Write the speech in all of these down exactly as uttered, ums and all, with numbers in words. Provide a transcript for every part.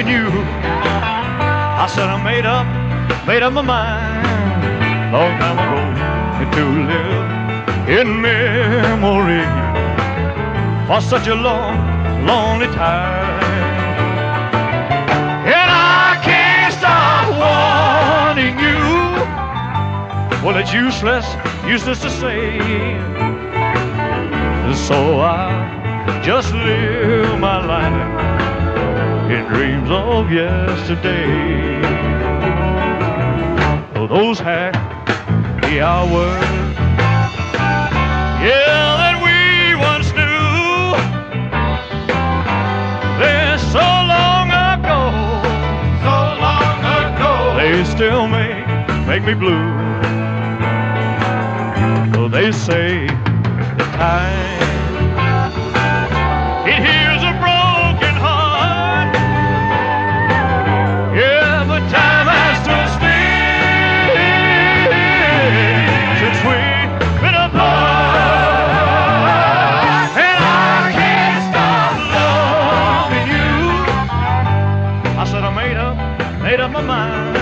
loving you. I said I made up, made up my mind long time ago to live in memory for such a long, lonely time. And I can't stop wanting you. Well, it's useless, useless to say. So I just live my life in dreams of yesterday. Oh, those happy hours, yeah, that we once knew. They're so long ago, so long ago. They still make make me blue. So they say the time it heals a broken heart. Yeah, but time has stood still since we've been apart. And I can't stop loving you. I said I made up, made up my mind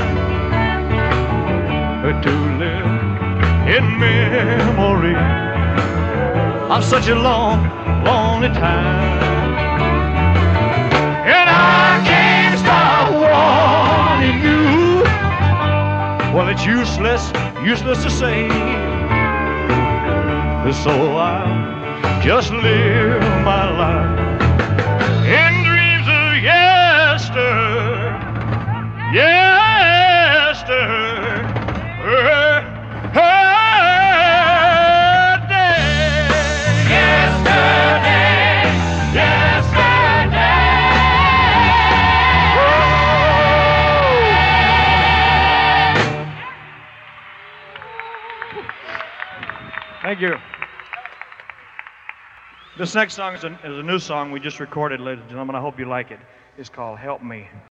to live in memory of such a long, lonely time. And I can't stop wanting you. Well, it's useless, useless to say. So I'll just live my life in dreams of yester, yester. Thank you. This next song is a, is a new song we just recorded, ladies and gentlemen. I hope you like it. It's called Help Me.